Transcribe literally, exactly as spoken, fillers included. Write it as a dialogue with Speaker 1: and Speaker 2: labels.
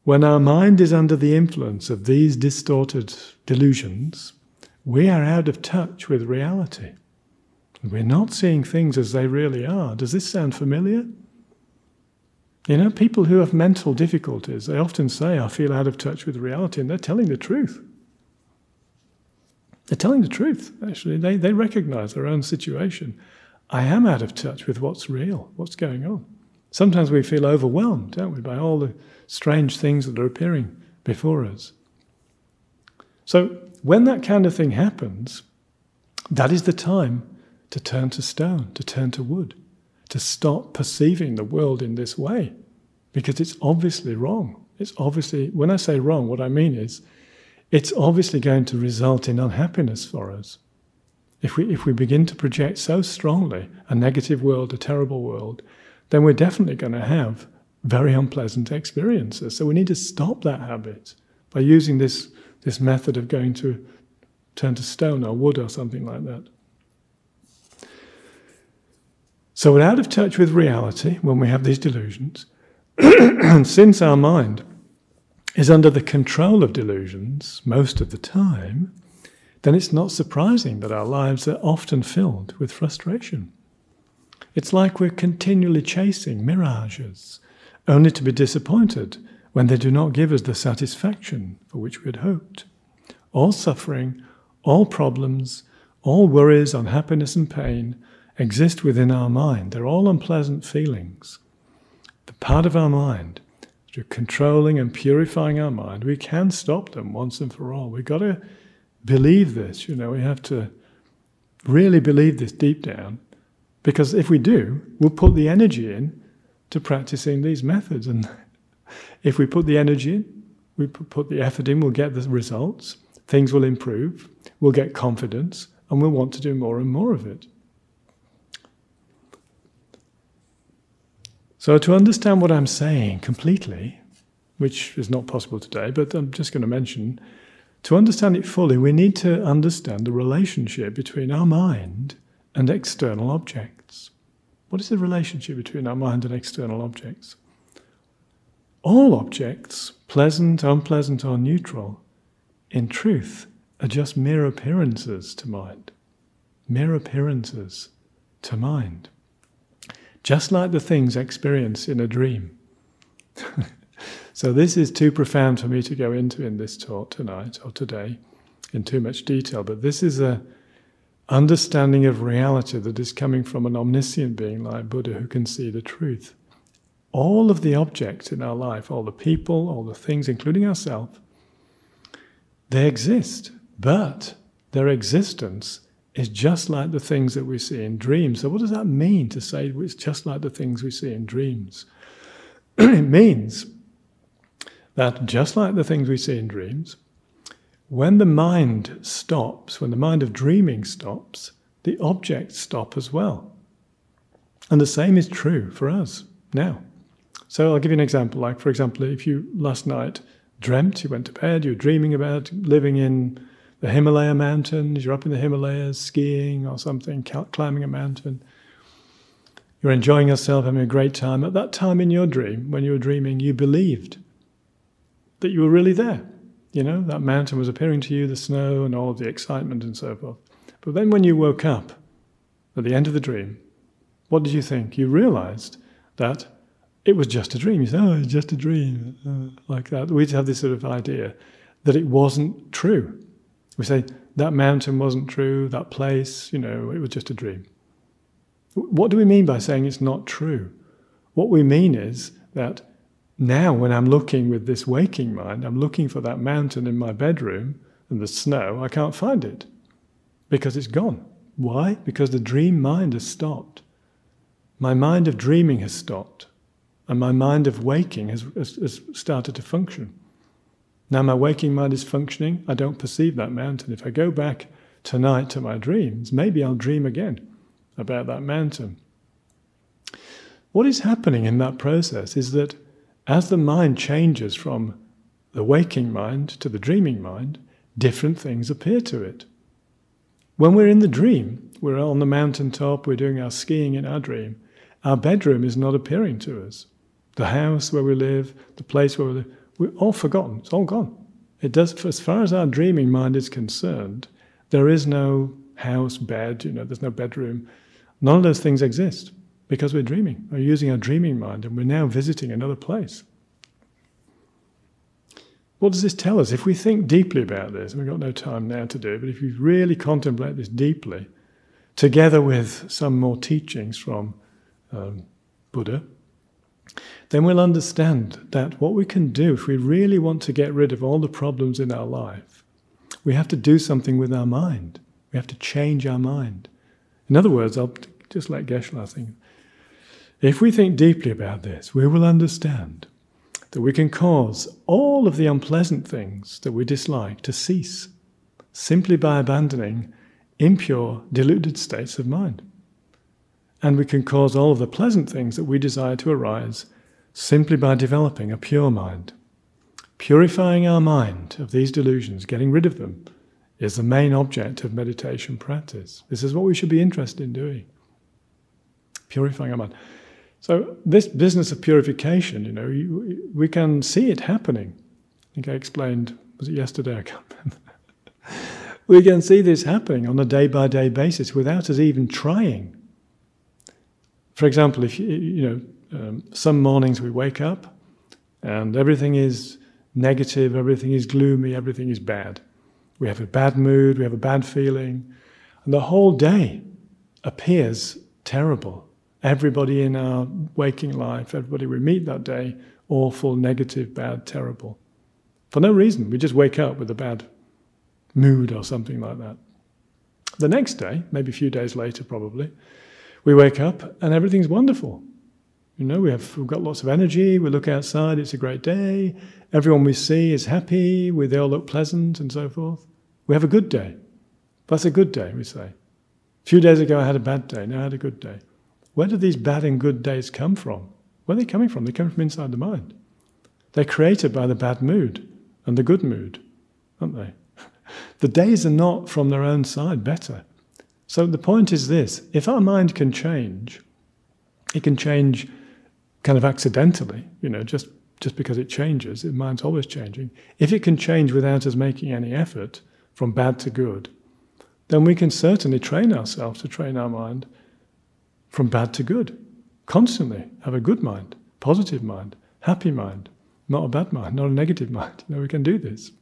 Speaker 1: When our mind is under the influence of these distorted delusions, we are out of touch with reality. We're not seeing things as they really are. Does this sound familiar? You know, people who have mental difficulties, they often say, I feel out of touch with reality, and they're telling the truth. They're telling the truth, actually. They, they recognize their own situation. I am out of touch with what's real, what's going on. Sometimes we feel overwhelmed, don't we, by all the strange things that are appearing before us. So when that kind of thing happens, that is the time to turn to stone, to turn to wood, to stop perceiving the world in this way, because it's obviously wrong. It's obviously, when I say wrong, what I mean is, it's obviously going to result in unhappiness for us. If we, if we begin to project so strongly a negative world, a terrible world, then we're definitely going to have very unpleasant experiences. So we need to stop that habit by using this, this method of going to turn to stone or wood or something like that. So we're out of touch with reality when we have these delusions. And since our mind is under the control of delusions most of the time, then it's not surprising that our lives are often filled with frustration. It's like we're continually chasing mirages, only to be disappointed when they do not give us the satisfaction for which we had hoped. All suffering, all problems, all worries, unhappiness and pain exist within our mind. They're all unpleasant feelings. The part of our mind, through controlling and purifying our mind, we can stop them once and for all. We've got to believe this, you know, we have to really believe this deep down, because if we do, we'll put the energy in to practicing these methods. And if we put the energy in, we put the effort in, we'll get the results, things will improve, we'll get confidence, and we'll want to do more and more of it. So to understand what I'm saying completely, which is not possible today, but I'm just going to mention, to understand it fully, we need to understand the relationship between our mind and external objects. What is the relationship between our mind and external objects? All objects, pleasant, unpleasant, or neutral, in truth, are just mere appearances to mind. Mere appearances to mind. Just like the things experienced in a dream. So this is too profound for me to go into in this talk tonight or today in too much detail, but this is a understanding of reality that is coming from an omniscient being like Buddha who can see the truth. All of the objects in our life, all the people, all the things, including ourselves, they exist, but their existence is just like the things that we see in dreams. So what does that mean to say it's just like the things we see in dreams? It means that just like the things we see in dreams, when the mind stops, when the mind of dreaming stops, the objects stop as well. And the same is true for us now. So I'll give you an example. Like, for example, if you last night dreamt, you went to bed, you were dreaming about living in the Himalaya mountains, you're up in the Himalayas skiing or something, climbing a mountain. You're enjoying yourself, having a great time. At that time in your dream, when you were dreaming, you believed that you were really there. You know, that mountain was appearing to you, the snow and all of the excitement and so forth. But then when you woke up at the end of the dream, what did you think? You realized that it was just a dream. You said, oh, it's just a dream, uh, like that. We'd have this sort of idea that it wasn't true. We say, that mountain wasn't true, that place, you know, it was just a dream. What do we mean by saying it's not true? What we mean is that now when I'm looking with this waking mind, I'm looking for that mountain in my bedroom and the snow, I can't find it because it's gone. Why? Because the dream mind has stopped. My mind of dreaming has stopped and my mind of waking has, has, has started to function. Now my waking mind is functioning, I don't perceive that mountain. If I go back tonight to my dreams, maybe I'll dream again about that mountain. What is happening in that process is that as the mind changes from the waking mind to the dreaming mind, different things appear to it. When we're in the dream, we're on the mountaintop, we're doing our skiing in our dream, our bedroom is not appearing to us. The house where we live, the place where we live, we're all forgotten. It's all gone. It does, as far as our dreaming mind is concerned, there is no house, bed, you know, there's no bedroom. None of those things exist because we're dreaming. We're using our dreaming mind and we're now visiting another place. What does this tell us? If we think deeply about this, and we've got no time now to do it, but if we really contemplate this deeply, together with some more teachings from um, Buddha, then we'll understand that what we can do, if we really want to get rid of all the problems in our life, we have to do something with our mind. We have to change our mind. In other words, I'll just let Geshe-la think. If we think deeply about this, we will understand that we can cause all of the unpleasant things that we dislike to cease simply by abandoning impure, deluded states of mind. And we can cause all of the pleasant things that we desire to arise simply by developing a pure mind. Purifying our mind of these delusions, getting rid of them, is the main object of meditation practice. This is what we should be interested in doing. Purifying our mind. So this business of purification, you know, you, we can see it happening. I think I explained, was it yesterday? I can't remember. We can see this happening on a day-by-day basis without us even trying. For example, if you, you know, um, some mornings we wake up and everything is negative, everything is gloomy, everything is bad. We have a bad mood, we have a bad feeling, and the whole day appears terrible. Everybody in our waking life, everybody we meet that day, awful, negative, bad, terrible. For no reason, we just wake up with a bad mood or something like that. The next day, maybe a few days later probably, we wake up and everything's wonderful. You know, we have, we've got lots of energy, we look outside, it's a great day, everyone we see is happy, we, they all look pleasant and so forth. We have a good day. That's a good day, we say. A few days ago I had a bad day, now I had a good day. Where do these bad and good days come from? Where are they coming from? They come from inside the mind. They're created by the bad mood and the good mood, aren't they? The days are not from their own side better. So the point is this, if our mind can change, it can change kind of accidentally, you know, just, just because it changes, the mind's always changing. If it can change without us making any effort, from bad to good, then we can certainly train ourselves to train our mind from bad to good. Constantly have a good mind, positive mind, happy mind, not a bad mind, not a negative mind. You know, we can do this.